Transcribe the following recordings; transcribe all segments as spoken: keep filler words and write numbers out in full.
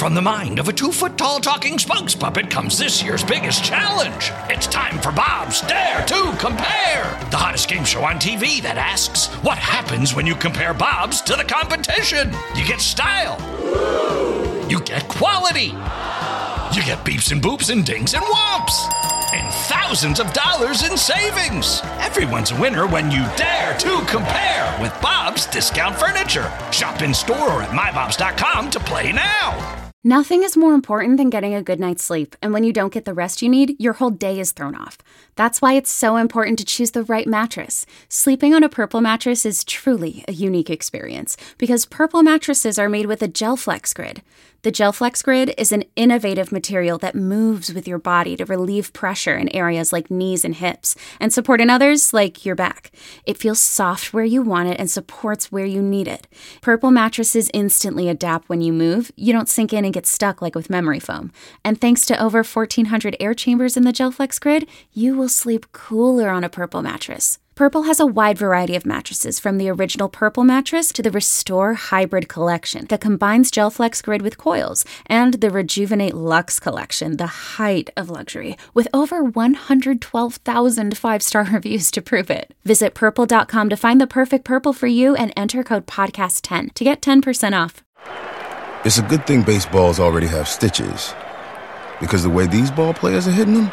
From the mind of a two-foot-tall talking spokes puppet comes this year's biggest challenge. It's time for Bob's Dare to Compare, the hottest game show on T V that asks, what happens when you compare Bobs to the competition? You get style. You get quality. You get beeps and boops and dings and whomps. And thousands of dollars in savings. Everyone's a winner when you dare to compare with Bob's Discount Furniture. Shop in store or at my bobs dot com to play now. Nothing is more important than getting a good night's sleep, and when you don't get the rest you need, your whole day is thrown off. That's why it's so important to choose the right mattress. Sleeping on a Purple mattress is truly a unique experience, because Purple mattresses are made with a GelFlex Grid. The GelFlex Grid is an innovative material that moves with your body to relieve pressure in areas like knees and hips, and support in others like your back. It feels soft where you want it and supports where you need it. Purple mattresses instantly adapt when you move. You don't sink in and get stuck like with memory foam. And thanks to over fourteen hundred air chambers in the GelFlex Grid, you will sleep cooler on a Purple mattress. Purple has a wide variety of mattresses, from the original Purple mattress to the Restore Hybrid collection that combines GelFlex Grid with coils, and the Rejuvenate Luxe collection, the height of luxury, with over one hundred twelve thousand five-star reviews to prove it. Visit purple dot com to find the perfect Purple for you and enter code podcast ten to get ten percent off. It's a good thing baseballs already have stitches, because the way these ball players are hitting them,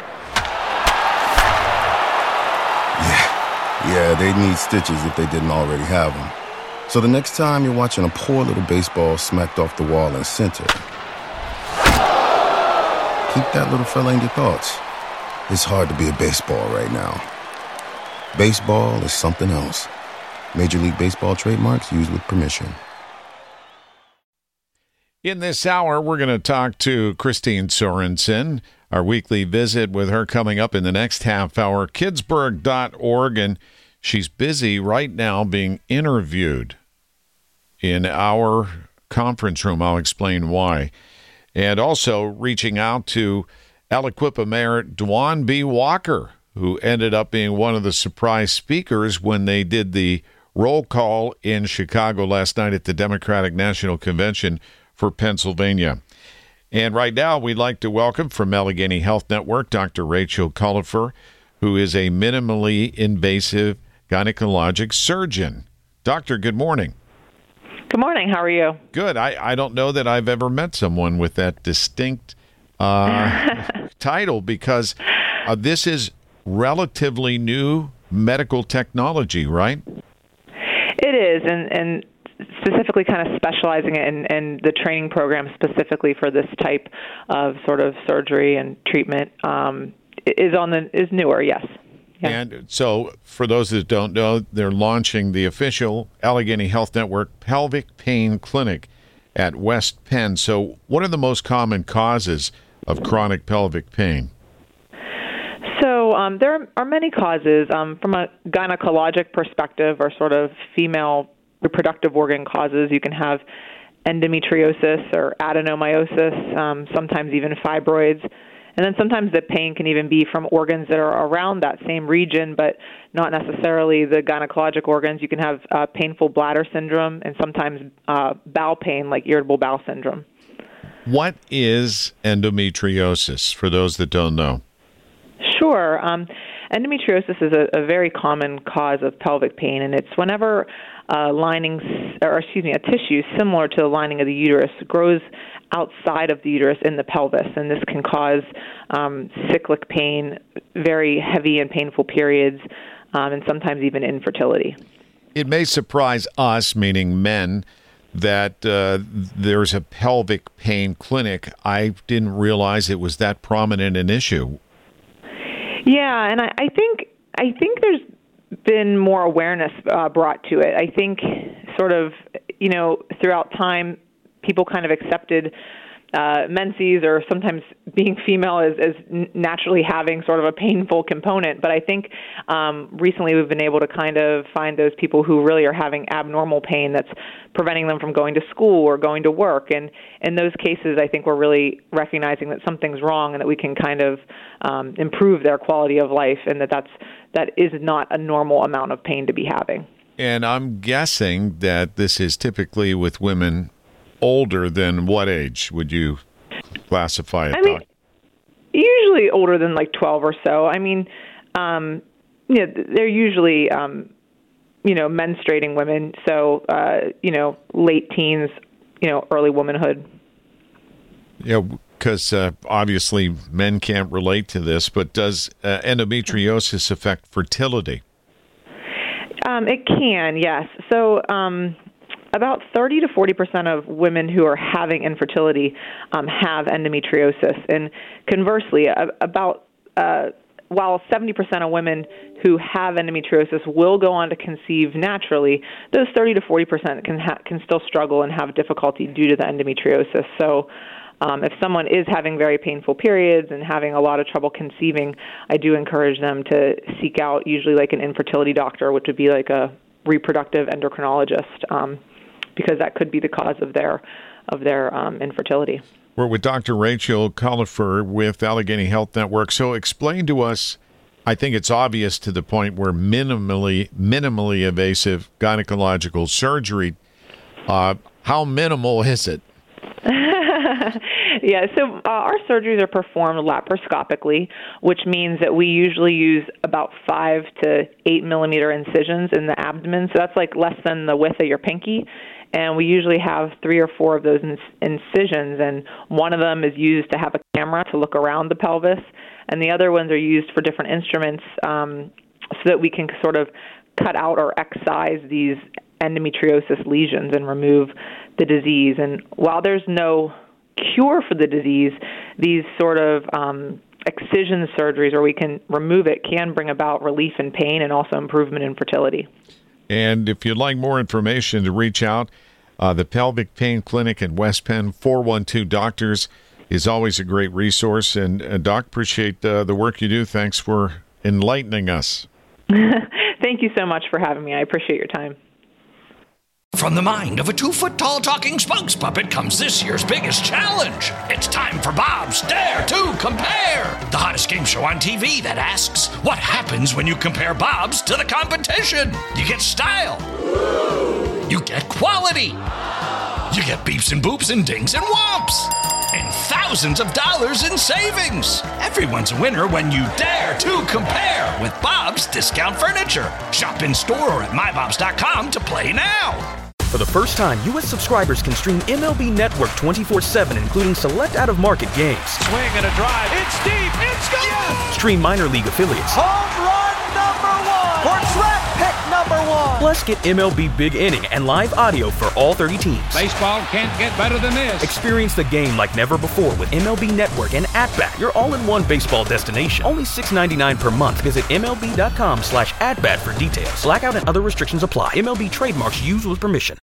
yeah. Yeah, they need stitches if they didn't already have them. So the next time you're watching a poor little baseball smacked off the wall in center, keep that little fella in your thoughts. It's hard to be a baseball right now. Baseball is something else. Major League Baseball trademarks used with permission. In this hour, we're going to talk to Christine Sorensen. Our weekly visit with her coming up in the next half hour. Kidsburg dot org, and she's busy right now being interviewed in our conference room. I'll explain why. And also reaching out to Aliquippa Mayor Dwan B. Walker, who ended up being one of the surprise speakers when they did the roll call in Chicago last night at the Democratic National Convention for Pennsylvania. And right now, we'd like to welcome from Allegheny Health Network, Doctor Rachel Culliford, who is a minimally invasive gynecologic surgeon. Doctor, good morning. Good morning. How are you? Good. I, I don't know that I've ever met someone with that distinct uh, title, because uh, this is relatively new medical technology, right? It is, and, and specifically kind of specializing in, in the training program specifically for this type of sort of surgery and treatment um, is on the is newer, yes. Yeah. And so for those that don't know, they're launching the official Allegheny Health Network Pelvic Pain Clinic at West Penn. So what are the most common causes of chronic pelvic pain? So um, there are many causes. Um, from a gynecologic perspective, or sort of female reproductive organ causes, you can have endometriosis or adenomyosis, um, sometimes even fibroids. And then sometimes the pain can even be from organs that are around that same region, but not necessarily the gynecologic organs. You can have uh, painful bladder syndrome and sometimes uh, bowel pain, like irritable bowel syndrome. What is endometriosis, for those that don't know? Sure. Um, endometriosis is a, a very common cause of pelvic pain, and it's whenever uh, linings, or excuse me, a tissue similar to the lining of the uterus grows outside of the uterus in the pelvis, and this can cause um, cyclic pain, very heavy and painful periods, um, and sometimes even infertility. It may surprise us, meaning men, that uh, there's a pelvic pain clinic. I didn't realize it was that prominent an issue. Yeah, and I, I think I think there's been more awareness uh, brought to it. I think sort of, you know, throughout time, people kind of accepted uh, menses or sometimes being female as, as naturally having sort of a painful component. But I think um, recently we've been able to kind of find those people who really are having abnormal pain that's preventing them from going to school or going to work. And in those cases, I think we're really recognizing that something's wrong and that we can kind of um, improve their quality of life, and that that's, that is not a normal amount of pain to be having. And I'm guessing that this is typically with women older than what age would you classify it? I mean, usually older than like twelve or so. I mean, um, you know, they're usually, um, you know, menstruating women. So, uh, you know, late teens, you know, early womanhood. Yeah, because uh, obviously men can't relate to this, but does uh, endometriosis affect fertility? Um, it can, yes. So um, about thirty to forty percent of women who are having infertility um, have endometriosis. And conversely, uh, about uh, while seventy percent of women who have endometriosis will go on to conceive naturally, those thirty to forty percent can ha- can still struggle and have difficulty due to the endometriosis. So Um, if someone is having very painful periods and having a lot of trouble conceiving, I do encourage them to seek out usually like an infertility doctor, which would be like a reproductive endocrinologist, um, because that could be the cause of their of their um, infertility. We're with Doctor Rachel Collifer with Allegheny Health Network. So explain to us, I think it's obvious to the point where minimally minimally invasive gynecological surgery, uh, how minimal is it? Yeah, so uh, our surgeries are performed laparoscopically, which means that we usually use about five to eight millimeter incisions in the abdomen. So that's like less than the width of your pinky. And we usually have three or four of those incisions, and one of them is used to have a camera to look around the pelvis, and the other ones are used for different instruments um, so that we can sort of cut out or excise these endometriosis lesions and remove the disease. And while there's no cure for the disease, these sort of um, excision surgeries where we can remove it can bring about relief in pain and also improvement in fertility. And if you'd like more information, to reach out, uh, the Pelvic Pain Clinic in West Penn, four one two Doctors, is always a great resource. And, uh, Doc, appreciate uh, the work you do. Thanks for enlightening us. Thank you so much for having me. I appreciate your time. From the mind of a two-foot-tall talking spokes puppet comes this year's biggest challenge. It's time for Bob's Dare to Compare, the hottest game show on T V that asks, what happens when you compare Bobs to the competition? You get style. You get quality. You get beeps and boops and dings and whomps. And thousands of dollars in savings. Everyone's a winner when you dare to compare with Bob's Discount Furniture. Shop in store or at my bobs dot com to play now. For the first time, U S subscribers can stream M L B Network twenty-four seven, including select out-of-market games. Swing and a drive. It's deep. It's gone. Yes. Stream minor league affiliates. Home run number one. Or draft pick number one. Plus, get M L B Big Inning and live audio for all thirty teams. Baseball can't get better than this. Experience the game like never before with M L B Network and At-Bat, your all-in-one baseball destination. Only six dollars and ninety-nine cents per month. Visit M L B dot com slash at bat for details. Blackout and other restrictions apply. M L B trademarks used with permission.